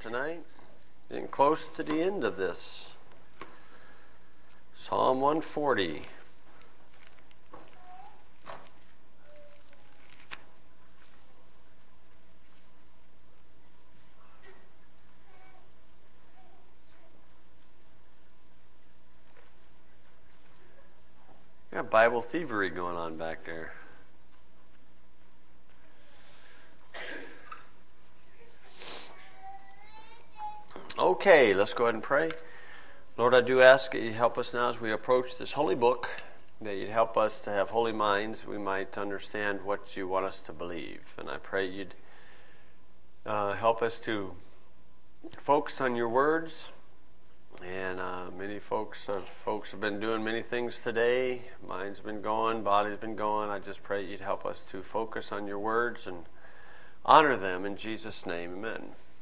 tonight. Getting close to the end of this. Psalm 140. Got Bible thievery going on back there. Okay, let's go ahead and pray. Lord, I do ask that you help us now as we approach this holy book, that you'd help us to have holy minds, we might understand what you want us to believe. And I pray you'd help us to focus on your words. And many folks have been doing many things today. Mind's been going, body's been going. I just pray you'd help us to focus on your words and honor them in Jesus' name. Amen.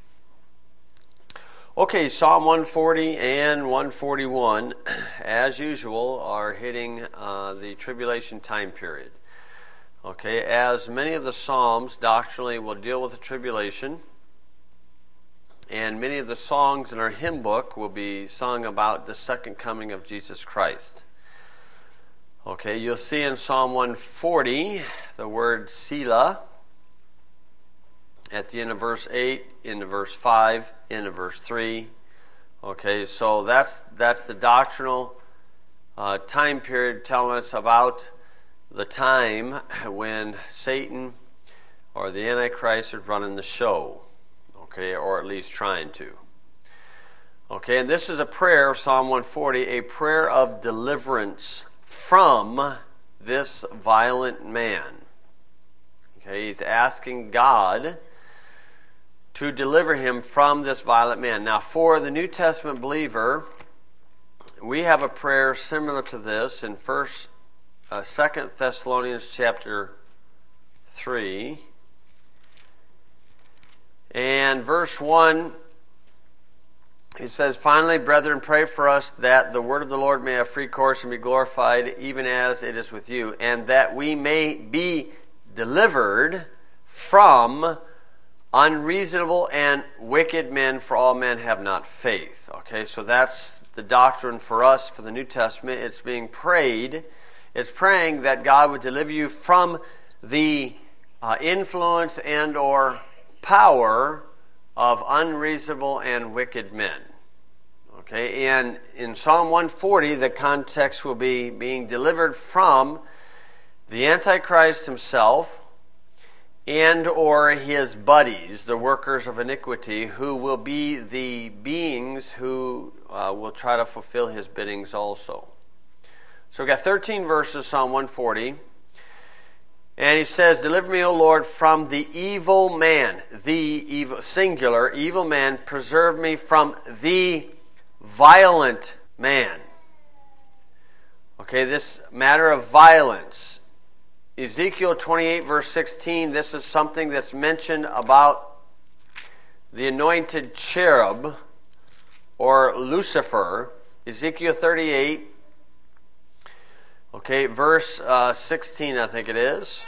Okay, Psalm 140 and 141, as usual, are hitting the tribulation time period. Okay, as many of the Psalms doctrinally will deal with the tribulation, and many of the songs in our hymn book will be sung about the second coming of Jesus Christ. Okay, you'll see in Psalm 140 the word Selah at the end of verse 8, into verse 5, into verse 3. Okay, so that's the doctrinal time period telling us about the time when Satan or the Antichrist is running the show. Okay, or at least trying to. Okay, and this is a prayer of Psalm 140, a prayer of deliverance from this violent man. Okay, he's asking God to deliver him from this violent man. Now, for the New Testament believer, we have a prayer similar to this in 2 Thessalonians chapter 3. And verse 1, he says, "Finally, brethren, pray for us that the word of the Lord may have free course and be glorified, even as it is with you, and that we may be delivered from unreasonable and wicked men, for all men have not faith." Okay, so that's the doctrine for us for the New Testament. It's being prayed. It's praying that God would deliver you from the influence and or power of unreasonable and wicked men. Okay, and in Psalm 140, the context will be being delivered from the Antichrist himself, and or his buddies, the workers of iniquity, who will be the beings who will try to fulfill his biddings also. So we've got 13 verses, Psalm 140. And he says, "Deliver me, O Lord, from the evil man," the evil, singular, evil man. "Preserve me from the violent man." Okay, this matter of violence. Ezekiel 28, verse 16, this is something that's mentioned about the anointed cherub, or Lucifer. Ezekiel 38, okay, verse 16, I think it is.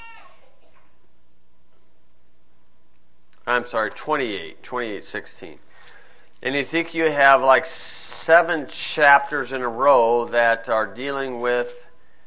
I'm sorry, 28, 16. In Ezekiel, you have like 7 chapters in a row that are dealing with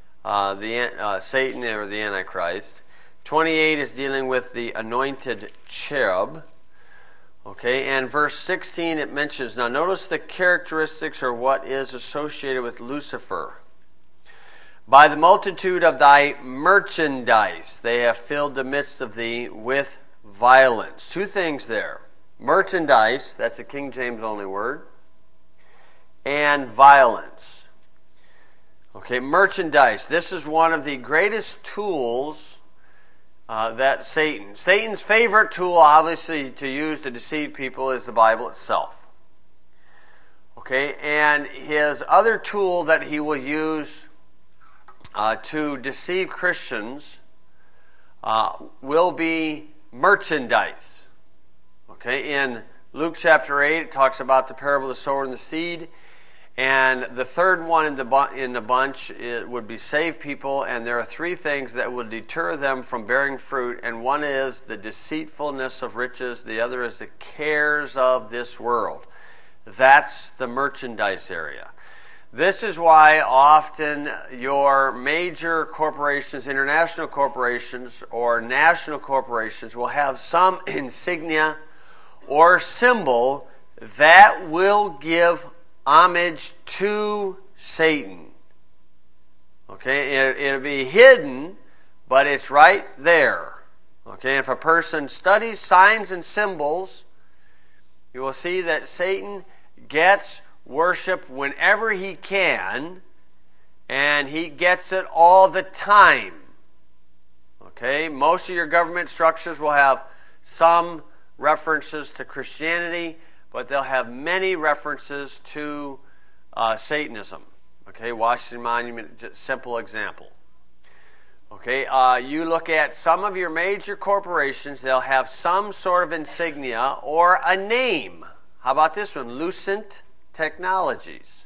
Satan or the Antichrist. 28 is dealing with the anointed cherub. Okay, and verse 16 it mentions, now notice the characteristics or what is associated with Lucifer. "By the multitude of thy merchandise, they have filled the midst of thee with violence." 2 things there. Merchandise, that's a King James only word, and violence. Okay, merchandise. This is one of the greatest tools that Satan's favorite tool, obviously, to use to deceive people is the Bible itself. Okay, and his other tool that he will use to deceive Christians will be merchandise. Okay, in Luke chapter 8, it talks about the parable of the sower and the seed. And the third one in the bunch would be save people, and there are three things that would deter them from bearing fruit, and one is the deceitfulness of riches, the other is the cares of this world. That's the merchandise area. This is why often your major corporations, international corporations, or national corporations will have some insignia or symbol that will give homage to Satan. Okay, it'll be hidden, but it's right there. Okay, if a person studies signs and symbols, you will see that Satan gets worship whenever he can, and he gets it all the time. Okay, most of your government structures will have some references to Christianity, but they'll have many references to Satanism. Okay, Washington Monument, just simple example. Okay, you look at some of your major corporations, they'll have some sort of insignia or a name. How about this one? Lucent Technologies.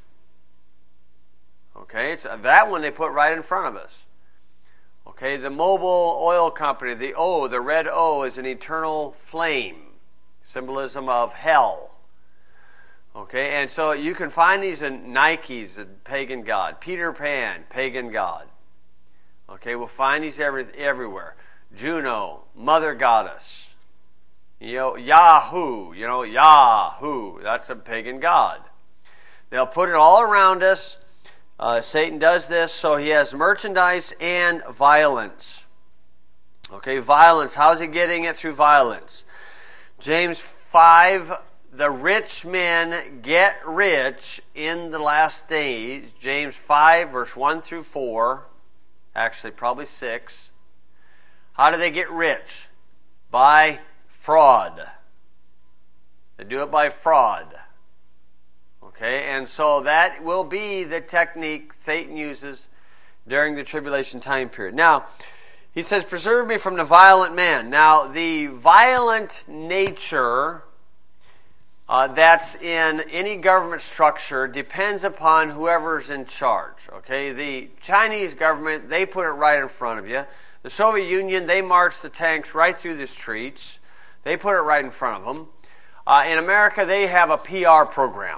Okay, so that one they put right in front of us. Okay, the Mobil Oil Company, the O, the red O is an eternal flame, symbolism of hell. Okay, and so you can find these in Nike's, a pagan god. Peter Pan, pagan god. Okay, we'll find these everywhere. Juno, mother goddess. Yahoo, Yahoo, that's a pagan god. They'll put it all around us. Satan does this, so he has merchandise and violence. Okay, violence. How's he getting it? Through violence. James 5, the rich men get rich in the last days. James 5, verse 1 through 4. Actually, probably 6. How do they get rich? By fraud. They do it by fraud. Okay, and so that will be the technique Satan uses during the tribulation time period. Now, he says, preserve me from the violent man. Now, the violent nature that's in any government structure depends upon whoever's in charge. Okay, the Chinese government, they put it right in front of you. The Soviet Union, they march the tanks right through the streets. They put it right in front of them. In America, they have a PR program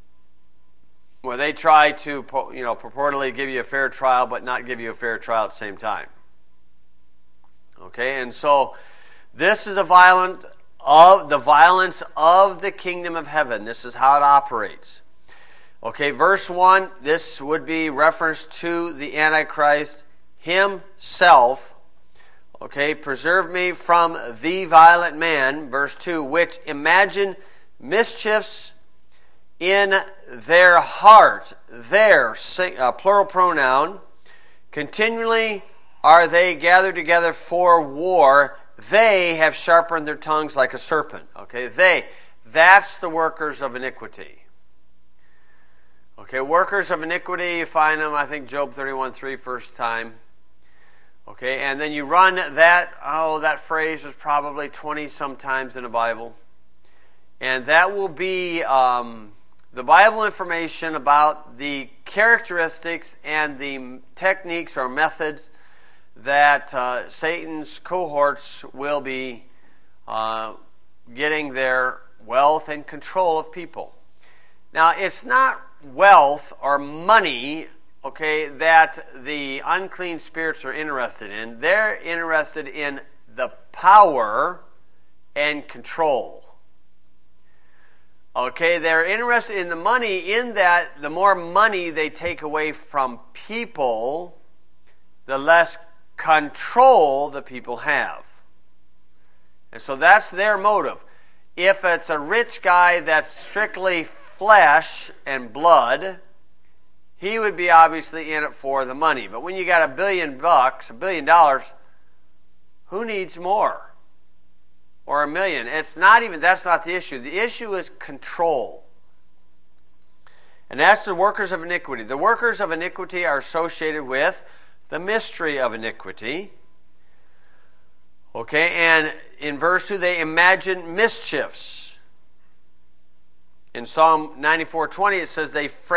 where they try to, purportedly give you a fair trial, but not give you a fair trial at the same time. Okay, and so this is the violence of the kingdom of heaven. This is how it operates. Okay, verse 1, this would be reference to the Antichrist himself. Okay, preserve me from the violent man. Verse 2, which imagine mischiefs in their heart. Their, plural pronoun. Continually are they gathered together for war. They have sharpened their tongues like a serpent. Okay, that's the workers of iniquity. Okay, workers of iniquity, you find them, I think, Job 31:3, first time. Okay, and then you run that phrase is probably 20 sometimes in the Bible. And that will be the Bible information about the characteristics and the techniques or methods that Satan's cohorts will be getting their wealth and control of people. Now, it's not wealth or money, okay, that the unclean spirits are interested in. They're interested in the power and control. Okay, they're interested in the money, in that the more money they take away from people, the less control the people have. And so that's their motive. If it's a rich guy that's strictly flesh and blood, he would be obviously in it for the money. But when you got $1 billion, $1 billion, who needs more? Or $1 million? That's not the issue. The issue is control. And that's the workers of iniquity. The workers of iniquity are associated with the mystery of iniquity. Okay, and in verse 2, they imagine mischiefs. In Psalm 94:20 it says,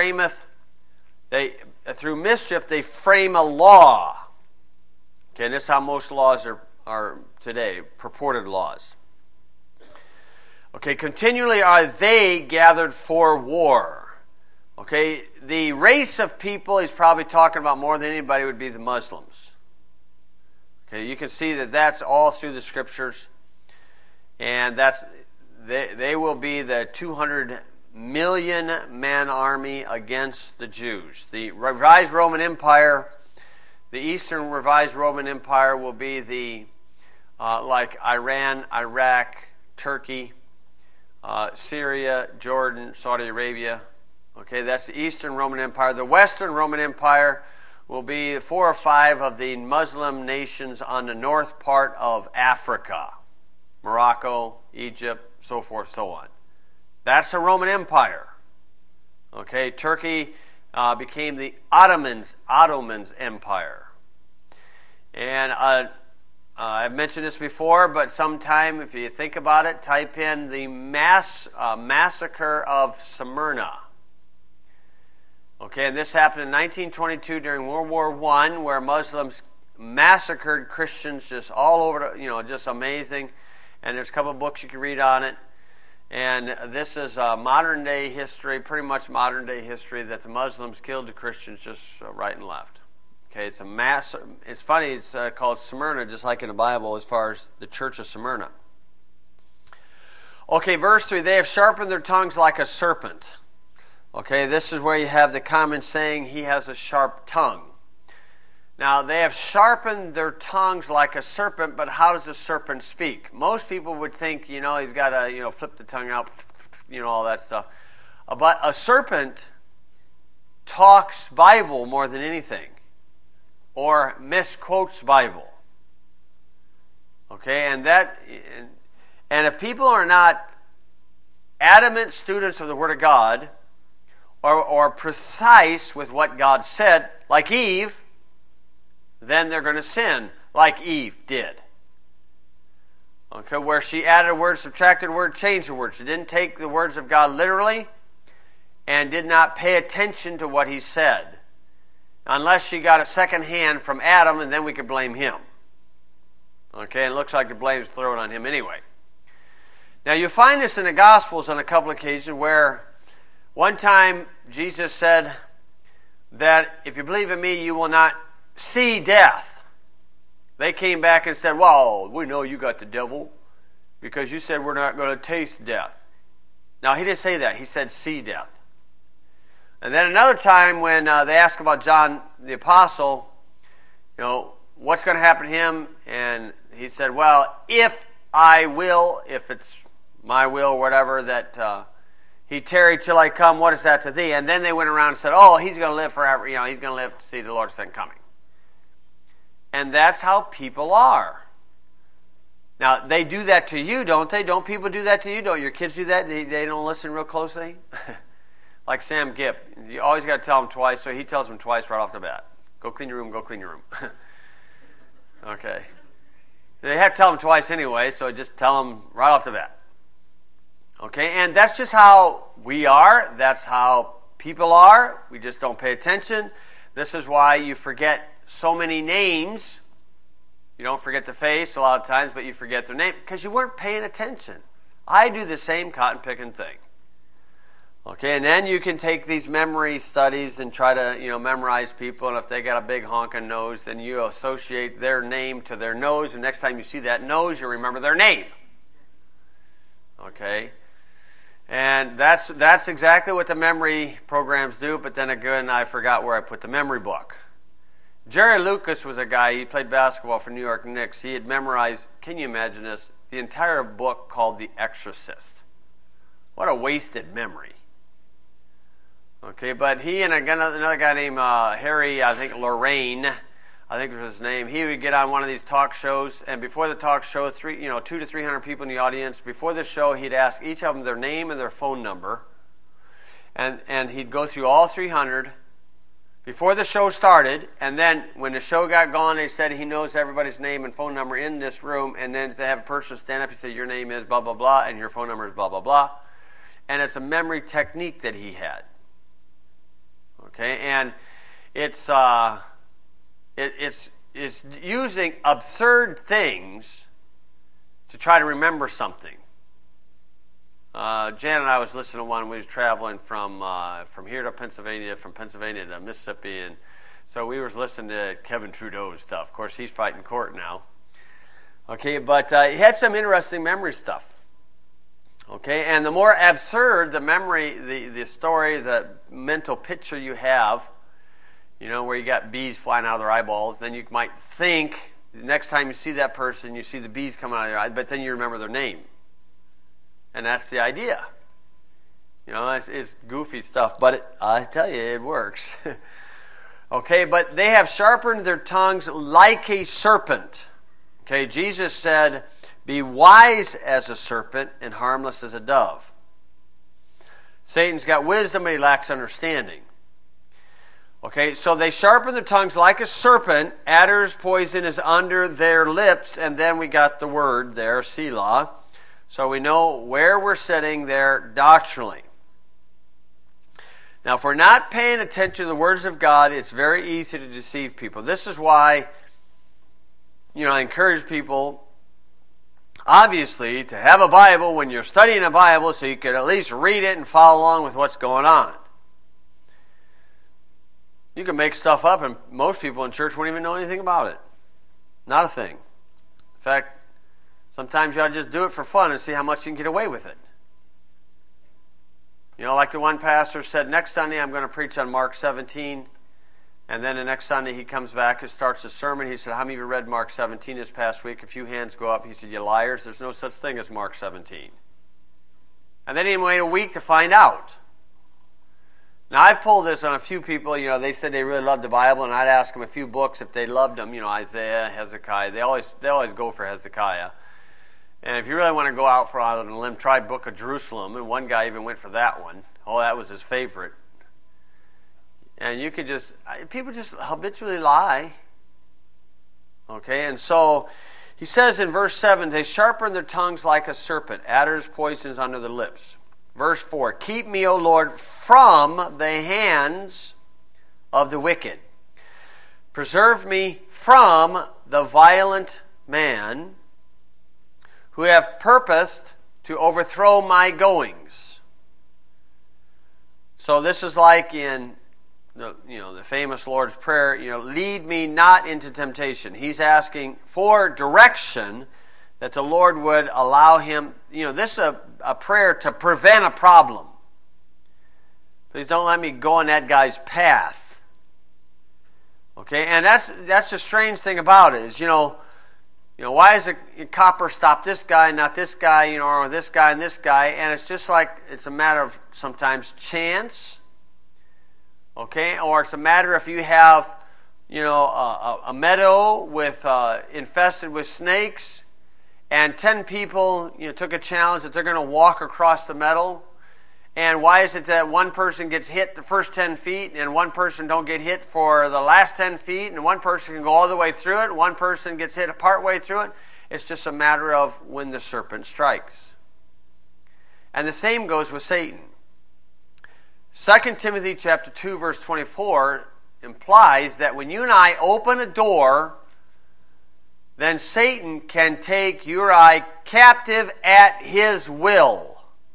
through mischief they frame a law. Okay, and this is how most laws are today, purported laws. Okay, continually are they gathered for war. Okay, the race of people he's probably talking about more than anybody would be the Muslims. Okay, you can see that that's all through the scriptures. And they will be the 200 million man army against the Jews. The revised Roman Empire, the Eastern revised Roman Empire will be the like Iran, Iraq, Turkey, Syria, Jordan, Saudi Arabia. Okay, that's the Eastern Roman Empire. The Western Roman Empire will be 4 or 5 of the Muslim nations on the north part of Africa. Morocco, Egypt, so forth, so on. That's a Roman Empire. Okay, Turkey became the Ottomans' empire. And I've mentioned this before, but sometime, if you think about it, type in the massacre of Smyrna. Okay, and this happened in 1922 during World War I, where Muslims massacred Christians just all over, just amazing. And there's a couple of books you can read on it. And this is modern day history, pretty much modern day history, that the Muslims killed the Christians just right and left. Okay, it's it's funny, it's called Smyrna, just like in the Bible, as far as the church of Smyrna. Okay, verse 3, they have sharpened their tongues like a serpent. Okay, this is where you have the common saying, he has a sharp tongue. Now, they have sharpened their tongues like a serpent, but how does the serpent speak? Most people would think, he's got to, flip the tongue out, all that stuff. But a serpent talks Bible more than anything, or misquotes Bible. Okay, and if people are not adamant students of the Word of God, or precise with what God said, like Eve, then they're going to sin like Eve did. Okay, where she added a word, subtracted a word, changed a word. She didn't take the words of God literally and did not pay attention to what he said. Unless she got it second hand from Adam, and then we could blame him. Okay, and it looks like the blame's thrown on him anyway. Now you find this in the Gospels on a couple of occasions where one time Jesus said that if you believe in me, you will not see death. They came back and said, well, we know you got the devil because you said we're not going to taste death. Now, he didn't say that. He said see death. And then another time when they asked about John the Apostle, what's going to happen to him? And he said, well, if it's my will or whatever, that he tarried till I come, what is that to thee? And then they went around and said, oh, he's going to live forever. He's going to live to see the Lord's second coming. And that's how people are. Now, they do that to you, don't they? Don't people do that to you? Don't your kids do that? They don't listen real closely? Like Sam Gipp. You always got to tell him twice, so he tells them twice right off the bat. Go clean your room, go clean your room. Okay. They have to tell them twice anyway, so just tell them right off the bat. Okay, and that's just how we are. That's how people are. We just don't pay attention. This is why you forget so many names. You don't forget the face a lot of times, but you forget their name because you weren't paying attention. I do the same cotton picking thing. Okay, and then you can take these memory studies and try to, memorize people, and if they got a big honking nose, then you associate their name to their nose, and next time you see that nose, you remember their name. Okay? And that's exactly what the memory programs do, but then again, I forgot where I put the memory book. Jerry Lucas was a guy, he played basketball for New York Knicks. He had memorized, can you imagine this, the entire book called The Exorcist. What a wasted memory. Okay, but he and another guy named Harry, I think Lorraine, I think was his name, he would get on one of these talk shows, and before the talk show, 200 to 300 people in the audience, before the show, he'd ask each of them their name and their phone number, and he'd go through all 300 before the show started, and then when the show got going, they said he knows everybody's name and phone number in this room, and then they have a person stand up and say, your name is blah, blah, blah, and your phone number is blah, blah, blah. and it's a memory technique that he had. Okay, and it's using absurd things to try to remember something. Jan and I was listening to one. We was traveling from here to Pennsylvania, from Pennsylvania to Mississippi, and so we was listening to Kevin Trudeau's stuff. Of course, he's fighting court now. Okay, but he had some interesting memory stuff. Okay, and the more absurd the memory, the story, the mental picture you have, where you got bees flying out of their eyeballs, then you might think the next time you see that person, you see the bees coming out of their eyes, but then you remember their name. And that's the idea. It's goofy stuff, but I tell you, it works. Okay, but they have sharpened their tongues like a serpent. Okay, Jesus said, be wise as a serpent and harmless as a dove. Satan's got wisdom, but he lacks understanding. Okay, so they sharpen their tongues like a serpent. Adder's poison is under their lips. And then we got the word there, Selah. So we know where we're sitting there doctrinally. Now, if we're not paying attention to the words of God, it's very easy to deceive people. This is why, I encourage people, obviously, to have a Bible when you're studying a Bible so you can at least read it and follow along with what's going on. You can make stuff up, and most people in church won't even know anything about it. Not a thing. In fact, sometimes you ought to just do it for fun and see how much you can get away with it. Like the one pastor said, next Sunday I'm going to preach on Mark 17. And then the next Sunday he comes back and starts a sermon. He said, how many of you read Mark 17 this past week? A few hands go up. He said, you liars, there's no such thing as Mark 17. And then he waited a week to find out. Now, I've pulled this on a few people. They said they really loved the Bible, and I'd ask them a few books if they loved them. Isaiah, Hezekiah. They always go for Hezekiah. And if you really want to go out on a limb, try Book of Jerusalem. And one guy even went for that one. Oh, that was his favorite. And you could people just habitually lie. Okay, and so he says in verse 7, they sharpen their tongues like a serpent. Adder's poisons under their lips. Verse 4, keep me, O Lord, from the hands of the wicked. Preserve me from the violent man who have purposed to overthrow my goings. So this is like in the famous Lord's Prayer, lead me not into temptation. He's asking for direction that the Lord would allow him. This is a prayer to prevent a problem. Please don't let me go on that guy's path. Okay, and that's the strange thing about it is, why does a copper stop this guy, not this guy, or this guy and this guy? And it's just like it's a matter of sometimes chance. Okay, or it's a matter if you have, a meadow with infested with snakes, and 10 people took a challenge that they're going to walk across the meadow. And why is it that one person gets hit the first 10 feet and one person don't get hit for the last 10 feet and one person can go all the way through it, one person gets hit a part way through it? It's just a matter of when the serpent strikes. And the same goes with Satan. 2 Timothy chapter 2 verse 24 implies that when you and I open a door, then Satan can take you or I captive at his will.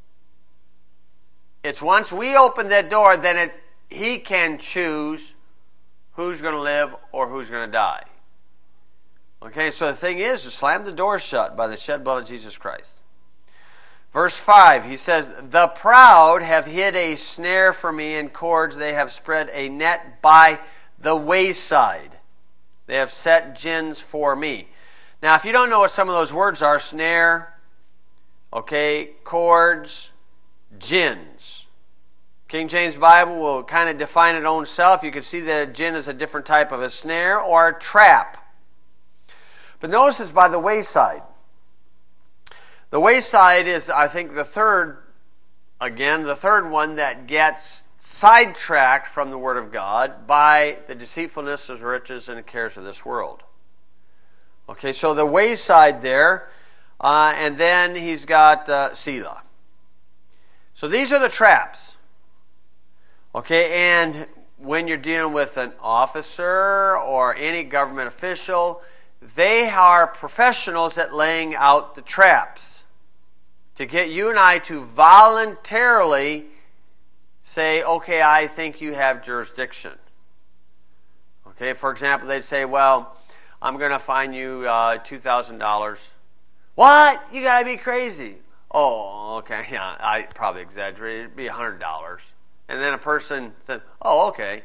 It's once we open that door, then he can choose who's going to live or who's going to die. Okay, so the thing is to slam the door shut by the shed blood of Jesus Christ. Verse 5, he says, the proud have hid a snare for me in cords. They have spread a net by the wayside. They have set gins for me. Now, if you don't know what some of those words are, snare, okay, cords, gins. King James Bible will kind of define it own self. You can see that a gin is a different type of a snare or a trap. But notice it's by the wayside. The wayside is, I think, the third one that gets sidetracked from the Word of God by the deceitfulness of riches and the cares of this world. Okay, so the wayside there, and then he's got Selah. So these are the traps. Okay, and when you're dealing with an officer or any government official, they are professionals at laying out the traps to get you and I to voluntarily say, okay, I think you have jurisdiction. Okay, for example, they'd say, well, I'm going to fine you $2,000. What? You got to be crazy. Oh, okay, yeah, I probably exaggerated. It'd be $100. And then a person said, oh, okay.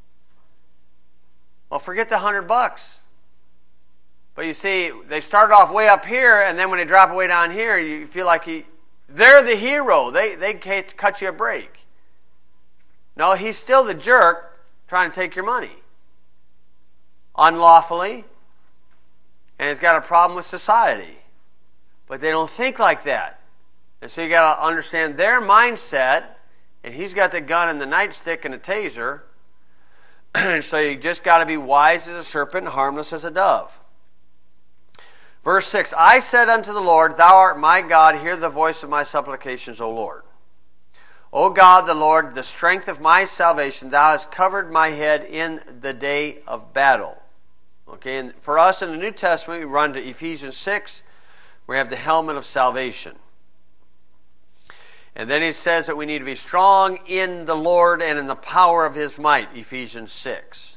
Well, forget the $100. But you see, they started off way up here, and then when they drop way down here, you feel like they're the hero. They can't cut you a break. No, he's still the jerk trying to take your money unlawfully, and he's got a problem with society. But they don't think like that. And so you got to understand their mindset, and he's got the gun and the nightstick and the taser, and so you just got to be wise as a serpent and harmless as a dove. Verse 6, I said unto the Lord, Thou art my God, hear the voice of my supplications, O Lord. O God, the Lord, the strength of my salvation, Thou hast covered my head in the day of battle. Okay, and for us in the New Testament, we run to Ephesians 6, we have the helmet of salvation. And then he says that we need to be strong in the Lord and in the power of his might, Ephesians 6.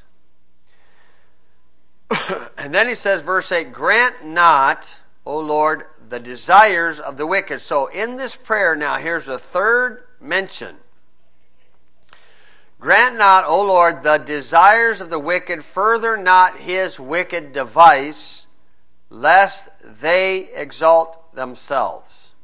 And then he says, verse 8, grant not, O Lord, the desires of the wicked. So in this prayer now, here's the third mention. Grant not, O Lord, the desires of the wicked, further not his wicked device, lest they exalt themselves.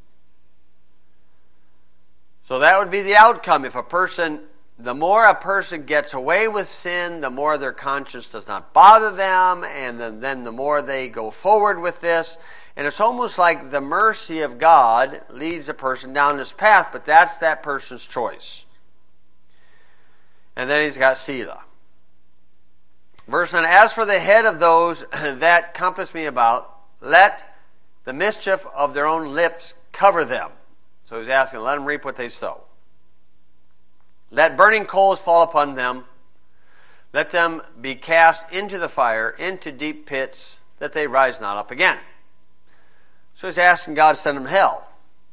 So that would be the outcome. If the more a person gets away with sin, the more their conscience does not bother them, and then the more they go forward with this. And it's almost like the mercy of God leads a person down this path, but that's that person's choice. And then he's got Selah. Verse 9, as for the head of those that compass me about, let the mischief of their own lips cover them. So he's asking, let them reap what they sow. Let burning coals fall upon them. Let them be cast into the fire, into deep pits, that they rise not up again. So he's asking God to send them hell.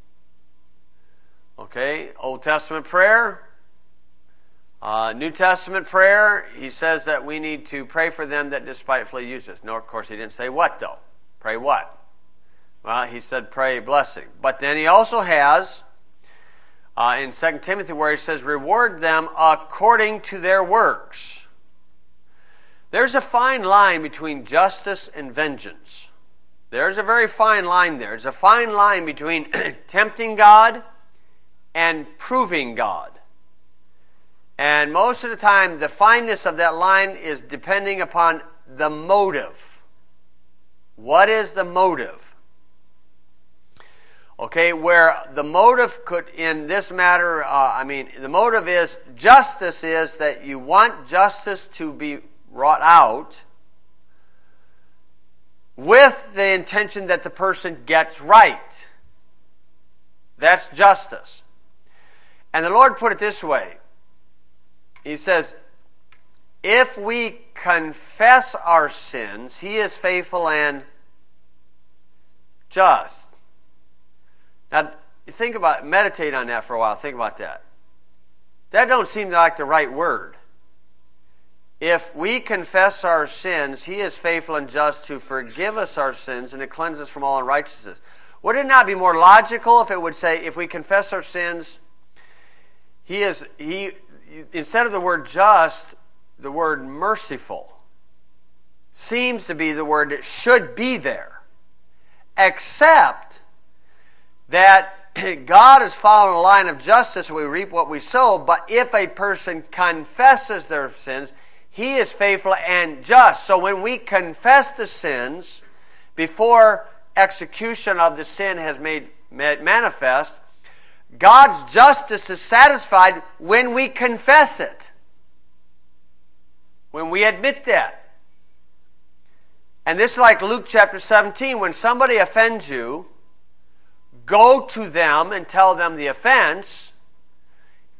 Okay, Old Testament prayer. New Testament prayer, he says that we need to pray for them that despitefully use us. No, of course, he didn't say what, though. Pray what? Well, he said pray blessing. But then he also has, in 2 Timothy, where he says, reward them according to their works. There's a fine line between justice and vengeance. There's a very fine line there. There's a fine line between tempting God and proving God. And most of the time, the fineness of that line is depending upon the motive. What is the motive? Okay, where the motive could, in this matter, the motive is, justice is that you want justice to be wrought out with the intention that the person gets right. That's justice. And the Lord put it this way. He says, if we confess our sins, he is faithful and just. Now, think about it. Meditate on that for a while. Think about that. That don't seem like the right word. If we confess our sins, he is faithful and just to forgive us our sins and to cleanse us from all unrighteousness. Would it not be more logical if it would say, if we confess our sins, he instead of the word just, the word merciful seems to be the word that should be there. Except that God is following a line of justice, we reap what we sow, but if a person confesses their sins, he is faithful and just. So when we confess the sins, before execution of the sin has made manifest, God's justice is satisfied when we confess it. When we admit that. And this is like Luke chapter 17. When somebody offends you, go to them and tell them the offense,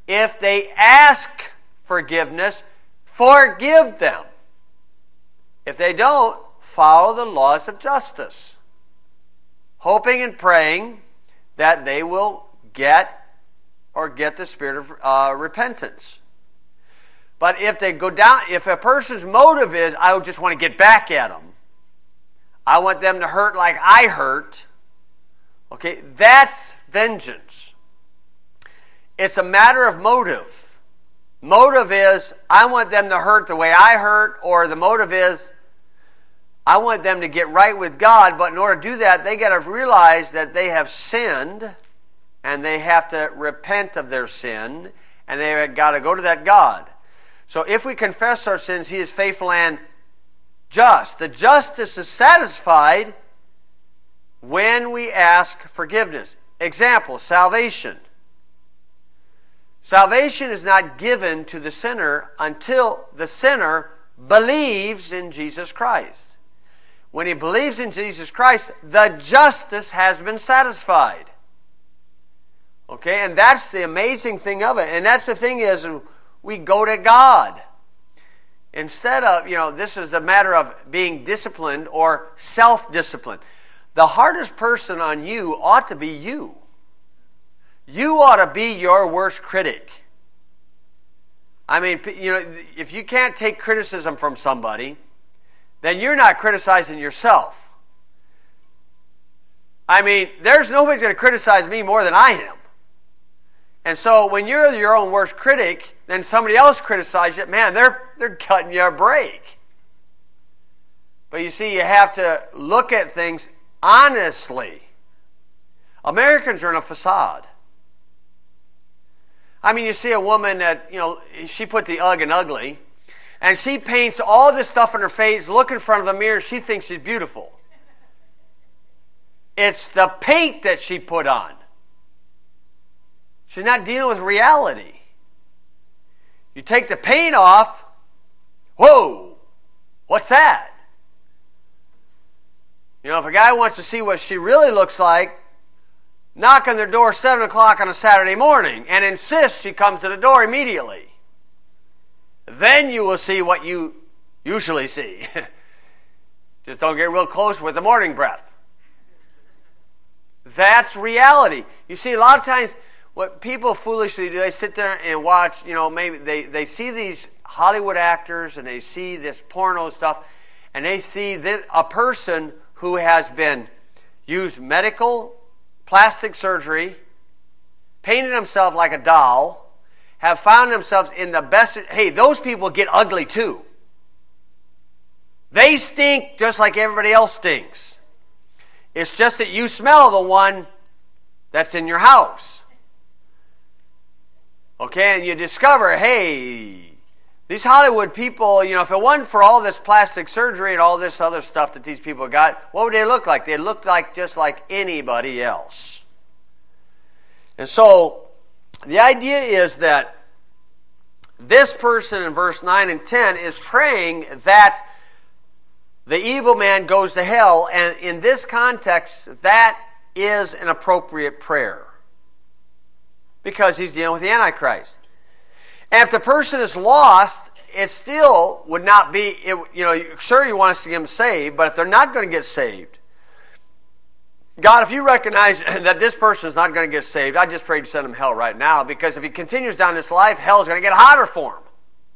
If they ask forgiveness, forgive them. If they don't, follow the laws of justice, hoping and praying that they will get the spirit of repentance. But if they go down, if a person's motive is, I just want to get back at them, I want them to hurt like I hurt, okay, that's vengeance. It's a matter of motive. Motive is, I want them to hurt the way I hurt, or the motive is, I want them to get right with God, but in order to do that, they got to realize that they have sinned, and they have to repent of their sin, and they have got to go to that God. So if we confess our sins, He is faithful and just. The justice is satisfied when we ask forgiveness. Example, salvation. Salvation is not given to the sinner until the sinner believes in Jesus Christ. When he believes in Jesus Christ, the justice has been satisfied. Okay, and that's the amazing thing of it. And that's the thing is, we go to God. Instead of, this is the matter of being disciplined or self-discipline. The hardest person on you ought to be you. You ought to be your worst critic. I mean, if you can't take criticism from somebody, then you're not criticizing yourself. I mean, there's nobody's going to criticize me more than I am. And so when you're your own worst critic, then somebody else criticizes it, man, they're cutting you a break. But you see, you have to look at things honestly. Americans are in a facade. I mean, you see a woman that, she put the ugh in ugly, and she paints all this stuff on her face, look in front of a mirror, she thinks she's beautiful. It's the paint that she put on. She's not dealing with reality. You take the paint off, whoa, what's that? If a guy wants to see what she really looks like, knock on their door 7 o'clock on a Saturday morning and insist she comes to the door immediately. Then you will see what you usually see. Just don't get real close with the morning breath. That's reality. You see, a lot of times what people foolishly do, they sit there and watch, maybe they see these Hollywood actors and they see this porno stuff, and they see a person who has been used medical, plastic surgery, painted himself like a doll, have found themselves in the best. Hey, those people get ugly too. They stink just like everybody else stinks. It's just that you smell the one that's in your house. Okay, and you discover, hey, these Hollywood people, if it wasn't for all this plastic surgery and all this other stuff that these people got, what would they look like? They look like just like anybody else. And so, the idea is that this person in verse 9 and 10 is praying that the evil man goes to hell, and in this context, that is an appropriate prayer because he's dealing with the Antichrist. And if the person is lost, it still would not be, sure you want to see them saved, but if they're not going to get saved, God, if you recognize that this person is not going to get saved, I just pray to send him hell right now, because if he continues down this life, hell is going to get hotter for him.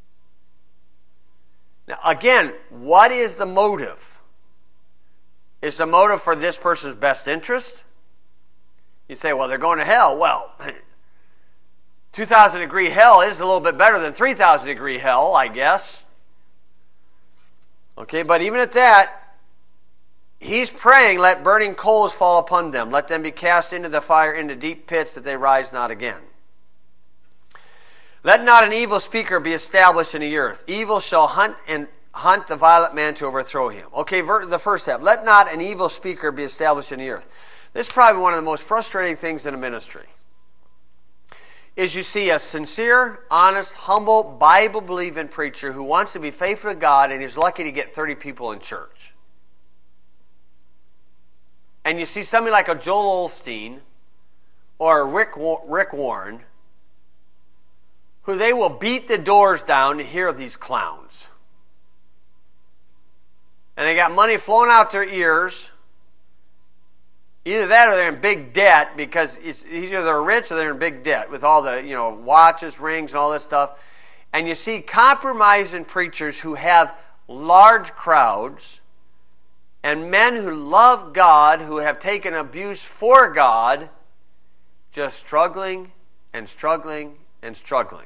Now, again, what is the motive? Is the motive for this person's best interest? You say, well, they're going to hell. Well, 2,000-degree hell is a little bit better than 3,000-degree hell, I guess. Okay, but even at that, he's praying, let burning coals fall upon them. Let them be cast into the fire, into deep pits, that they rise not again. Let not an evil speaker be established in the earth. Evil shall hunt the violent man to overthrow him. Okay, the first step. Let not an evil speaker be established in the earth. This is probably one of the most frustrating things in a ministry. Is you see a sincere, honest, humble, Bible-believing preacher who wants to be faithful to God, and he's lucky to get 30 people in church. And you see somebody like a Joel Osteen or a Rick Warren who they will beat the doors down to hear these clowns. And they got money flowing out their ears. Either that or they're in big debt, because it's either they're rich or they're in big debt with all the, watches, rings, and all this stuff. And you see compromising preachers who have large crowds, and men who love God, who have taken abuse for God, just struggling and struggling and struggling.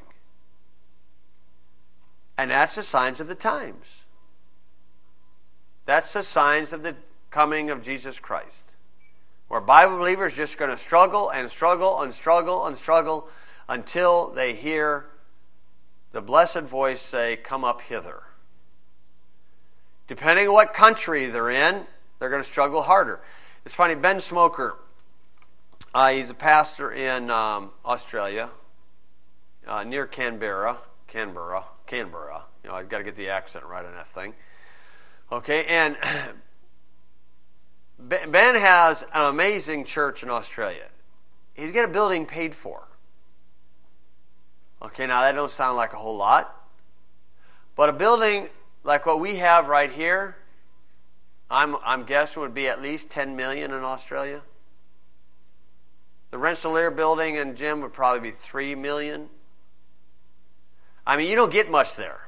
And that's the signs of the times. That's the signs of the coming of Jesus Christ, where Bible believers are just going to struggle and struggle and struggle and struggle until they hear the blessed voice say, "Come up hither." Depending on what country they're in, they're going to struggle harder. It's funny, Ben Smoker, he's a pastor in Australia, near Canberra. I've got to get the accent right on that thing. Okay, and Ben has an amazing church in Australia. He's got a building paid for. Okay, now that don't sound like a whole lot, but a building like what we have right here, I'm guessing would be at least $10 million in Australia. The Rensselaer building in Jim would probably be $3 million. I mean, you don't get much there.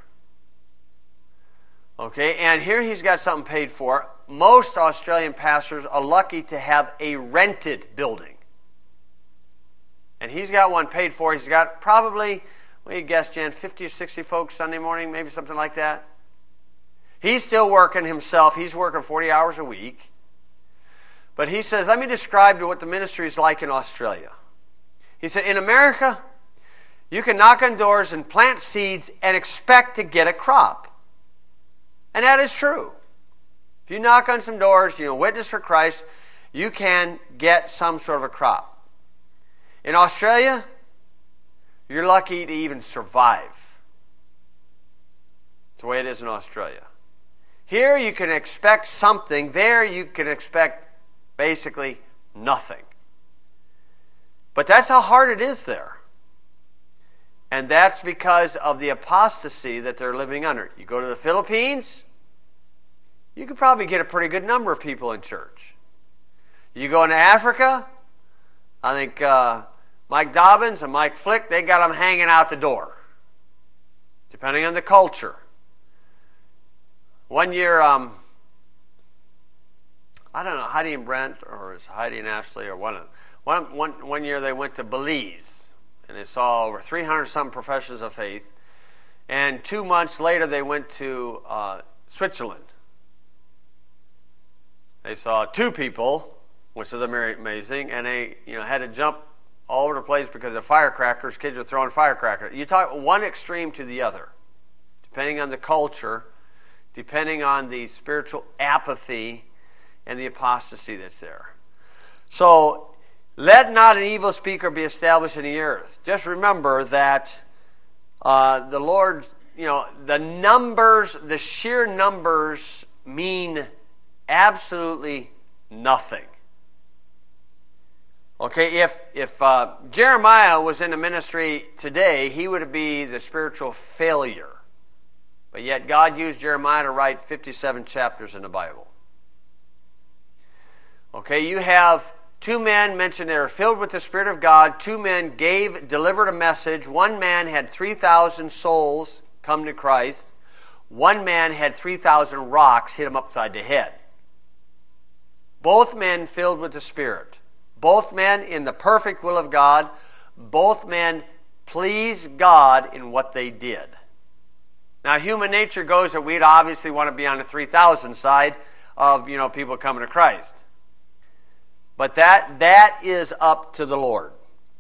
Okay, and here he's got something paid for. Most Australian pastors are lucky to have a rented building. And he's got one paid for. He's got probably, what do you guess, Jan, 50 or 60 folks Sunday morning, maybe something like that. He's still working himself. He's working 40 hours a week. But he says, let me describe to what the ministry is like in Australia. He said, in America, you can knock on doors and plant seeds and expect to get a crop. And that is true. If you knock on some doors, witness for Christ, you can get some sort of a crop. In Australia, you're lucky to even survive. It's the way it is in Australia. Here you can expect something. There you can expect basically nothing. But that's how hard it is there. And that's because of the apostasy that they're living under. You go to the Philippines, you could probably get a pretty good number of people in church. You go into Africa, I think Mike Dobbins and Mike Flick, they got them hanging out the door, depending on the culture. One year, I don't know, Heidi and Brent, or is Heidi and Ashley, or one year they went to Belize, and they saw over 300-something professions of faith. And 2 months later, they went to Switzerland. They saw 2 people, which is amazing, and they had to jump all over the place because of firecrackers. Kids were throwing firecrackers. You talk one extreme to the other, depending on the culture, depending on the spiritual apathy and the apostasy that's there. So, let not an evil speaker be established in the earth. Just remember that the Lord, the numbers, the sheer numbers mean absolutely nothing. Okay, if Jeremiah was in the ministry today, he would be the spiritual failure. But yet God used Jeremiah to write 57 chapters in the Bible. Okay, you have 2 men mentioned there, filled with the Spirit of God. 2 men delivered a message. 1 man had 3,000 souls come to Christ. 1 man had 3,000 rocks hit him upside the head. Both men filled with the Spirit. Both men in the perfect will of God. Both men pleased God in what they did. Now, human nature goes that we'd obviously want to be on the 3,000 side of, people coming to Christ. But that is up to the Lord.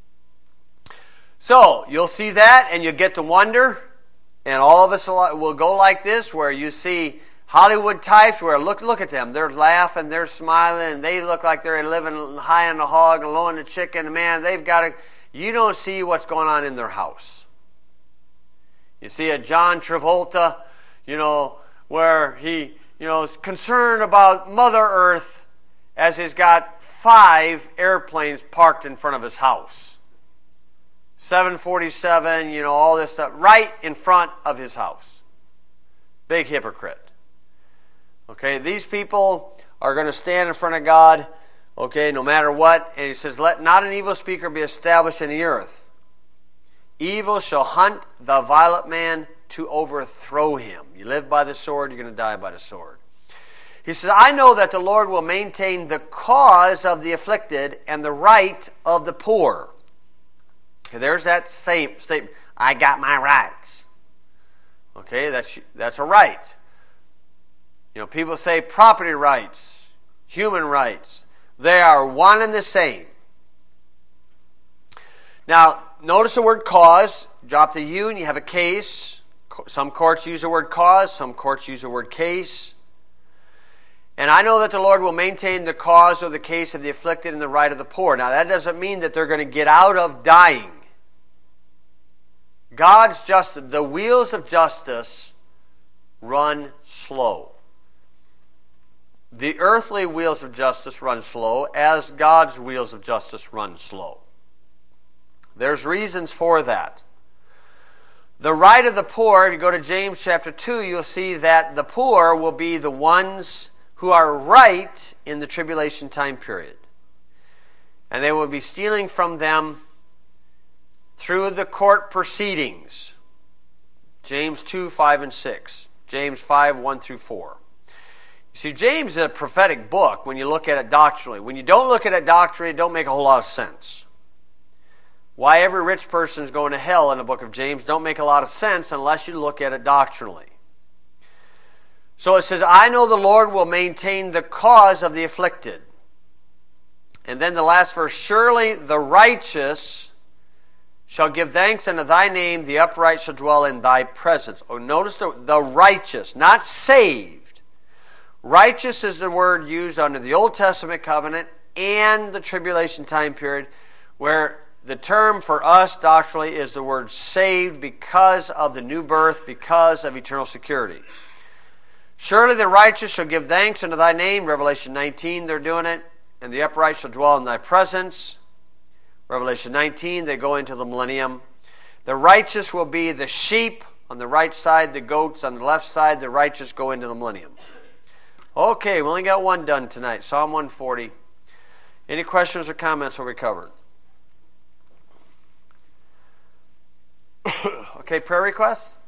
So, you'll see that and you'll get to wonder. And all of us will go like this, where you see Hollywood types where look at them. They're laughing, they're smiling, and they look like they're living high on the hog and low on the chicken. Man, you don't see what's going on in their house. You see a John Travolta, where he, is concerned about Mother Earth as he's got 5 airplanes parked in front of his house. 747, all this stuff, right in front of his house. Big hypocrite. Okay, these people are going to stand in front of God, okay, no matter what. And he says, let not an evil speaker be established in the earth. Evil shall hunt the violent man to overthrow him. You live by the sword, you're going to die by the sword. He says, I know that the Lord will maintain the cause of the afflicted and the right of the poor. Okay, there's that same statement. I got my rights. Okay, that's a right. People say property rights, human rights. They are one and the same. Now, notice the word cause. Drop the U and you have a case. Some courts use the word cause. Some courts use the word case. And I know that the Lord will maintain the cause or the case of the afflicted and the right of the poor. Now, that doesn't mean that they're going to get out of dying. God's justice, the wheels of justice run slow. The earthly wheels of justice run slow as God's wheels of justice run slow. There's reasons for that. The right of the poor, if you go to James chapter 2, you'll see that the poor will be the ones who are right in the tribulation time period. And they will be stealing from them through the court proceedings. James 2, 5, and 6. James 5, 1 through 4. See, James is a prophetic book when you look at it doctrinally. When you don't look at it doctrinally, it don't make a whole lot of sense. Why every rich person is going to hell in the book of James don't make a lot of sense unless you look at it doctrinally. So it says, I know the Lord will maintain the cause of the afflicted. And then the last verse, surely the righteous shall give thanks unto thy name, the upright shall dwell in thy presence. Oh, notice the righteous, not saved. Righteous is the word used under the Old Testament covenant and the tribulation time period, where the term for us doctrinally is the word saved because of the new birth, because of eternal security. Surely the righteous shall give thanks unto thy name, Revelation 19, they're doing it, and the upright shall dwell in thy presence. Revelation 19, they go into the millennium. The righteous will be the sheep on the right side, the goats on the left side, the righteous go into the millennium. Okay, we only got one done tonight, Psalm 140. Any questions or comments will be covered? Okay, prayer requests?